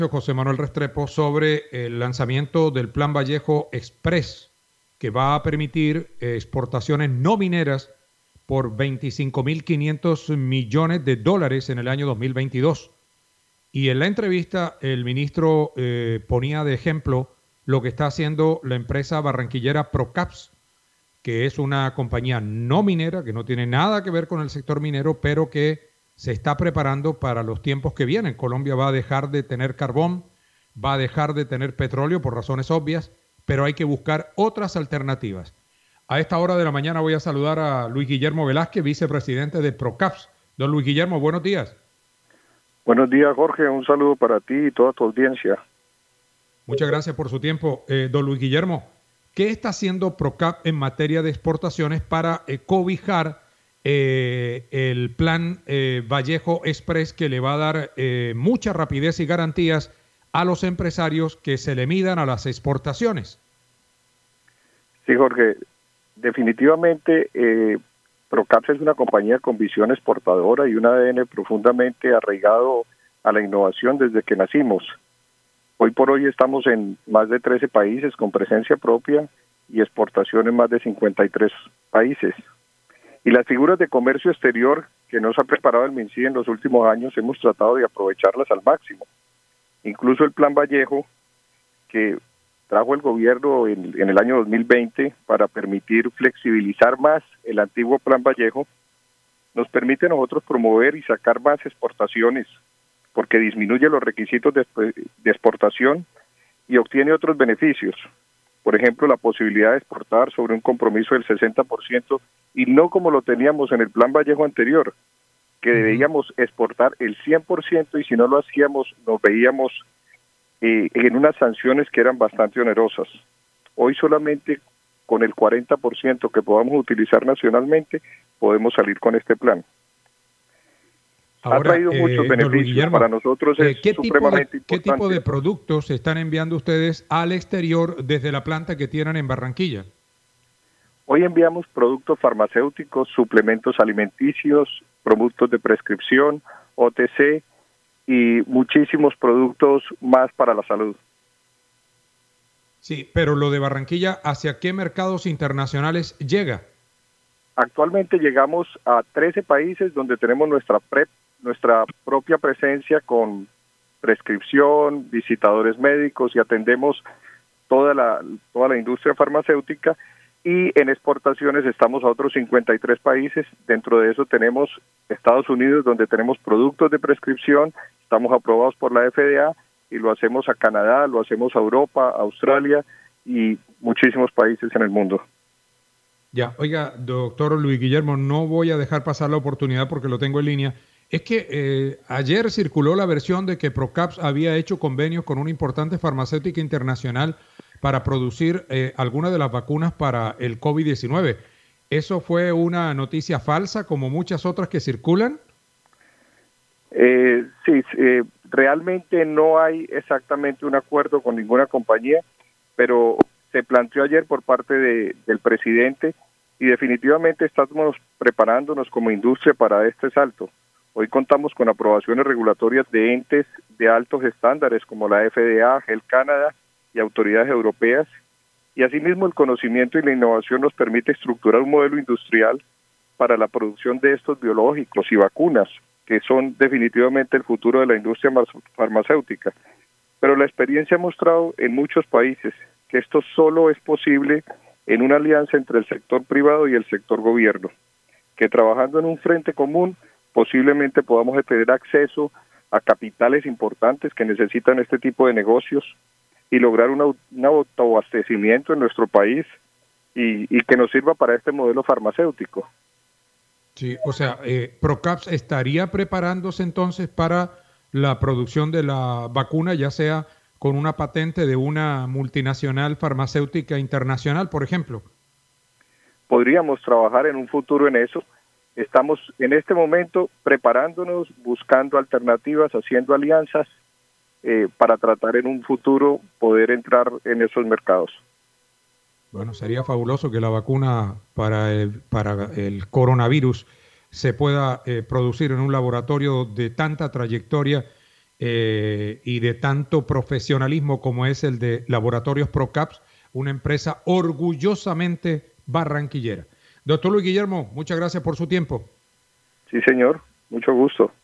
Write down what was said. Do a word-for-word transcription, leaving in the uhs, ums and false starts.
José Manuel Restrepo sobre el lanzamiento del Plan Vallejo Express, que va a permitir exportaciones no mineras por veinticinco mil quinientos millones de dólares en el año dos mil veintidós. Y en la entrevista el ministro eh, ponía de ejemplo lo que está haciendo la empresa barranquillera Procaps, que es una compañía no minera, que no tiene nada que ver con el sector minero, pero que se está preparando para los tiempos que vienen. Colombia va a dejar de tener carbón, va a dejar de tener petróleo por razones obvias, pero hay que buscar otras alternativas. A esta hora de la mañana voy a saludar a Luis Guillermo Velázquez, vicepresidente de Procaps. Don Luis Guillermo, buenos días. Buenos días, Jorge. Un saludo para ti y toda tu audiencia. Muchas gracias por su tiempo. Eh, don Luis Guillermo, ¿qué está haciendo Procap en materia de exportaciones para eh, cobijar eh, el plan eh, Vallejo Express, que le va a dar eh, mucha rapidez y garantías a los empresarios que se le midan a las exportaciones? Sí, Jorge. Definitivamente, eh, Procaps es una compañía con visión exportadora y un A D N profundamente arraigado a la innovación desde que nacimos. Hoy por hoy estamos en más de trece países con presencia propia y exportación en más de cincuenta y tres países. Y las figuras de comercio exterior que nos ha preparado el MinSI en los últimos años hemos tratado de aprovecharlas al máximo. Incluso el Plan Vallejo, que trajo el gobierno en, en el año dos mil veinte para permitir flexibilizar más el antiguo Plan Vallejo, nos permite a nosotros promover y sacar más exportaciones, porque disminuye los requisitos de, de exportación y obtiene otros beneficios. Por ejemplo, la posibilidad de exportar sobre un compromiso del sesenta por ciento y no como lo teníamos en el Plan Vallejo anterior, que debíamos exportar el cien por ciento y si no lo hacíamos nos veíamos eh, en unas sanciones que eran bastante onerosas. Hoy solamente con el cuarenta por ciento que podamos utilizar nacionalmente podemos salir con este plan. Ahora, ha traído eh, muchos beneficios. Guillermo, para nosotros es eh, ¿qué supremamente tipo de, importante. ¿Qué tipo de productos están enviando ustedes al exterior desde la planta que tienen en Barranquilla? Hoy enviamos productos farmacéuticos, suplementos alimenticios, productos de prescripción, O T C y muchísimos productos más para la salud. Sí, pero lo de Barranquilla, ¿hacia qué mercados internacionales llega? Actualmente llegamos a trece países donde tenemos nuestra PrEP, nuestra propia presencia con prescripción, visitadores médicos y atendemos toda la toda la industria farmacéutica, y en exportaciones estamos a otros cincuenta y tres países. Dentro de eso tenemos Estados Unidos, donde tenemos productos de prescripción, estamos aprobados por la F D A y lo hacemos a Canadá, lo hacemos a Europa, a Australia y muchísimos países en el mundo. Ya, oiga, doctor Luis Guillermo, no voy a dejar pasar la oportunidad porque lo tengo en línea. Es que eh, ayer circuló la versión de que Procaps había hecho convenios con una importante farmacéutica internacional para producir eh, algunas de las vacunas para el COVID diecinueve. ¿Eso fue una noticia falsa como muchas otras que circulan? Eh, sí, eh, realmente no hay exactamente un acuerdo con ninguna compañía, pero se planteó ayer por parte de, del presidente y definitivamente estamos preparándonos como industria para este salto. Hoy contamos con aprobaciones regulatorias de entes de altos estándares como la F D A, Health Canada y autoridades europeas, y asimismo el conocimiento y la innovación nos permite estructurar un modelo industrial para la producción de estos biológicos y vacunas, que son definitivamente el futuro de la industria farmacéutica. Pero la experiencia ha mostrado en muchos países que esto solo es posible en una alianza entre el sector privado y el sector gobierno, que trabajando en un frente común posiblemente podamos tener acceso a capitales importantes que necesitan este tipo de negocios y lograr una, un autoabastecimiento en nuestro país y, y que nos sirva para este modelo farmacéutico. Sí, o sea, eh, Procaps estaría preparándose entonces para la producción de la vacuna, ya sea con una patente de una multinacional farmacéutica internacional, por ejemplo. Podríamos trabajar en un futuro en eso. Estamos en este momento preparándonos, buscando alternativas, haciendo alianzas eh, para tratar en un futuro poder entrar en esos mercados. Bueno, sería fabuloso que la vacuna para el, para el coronavirus se pueda eh, producir en un laboratorio de tanta trayectoria eh, y de tanto profesionalismo como es el de Laboratorios Procaps, una empresa orgullosamente barranquillera. Doctor Luis Guillermo, muchas gracias por su tiempo. Sí, señor. Mucho gusto.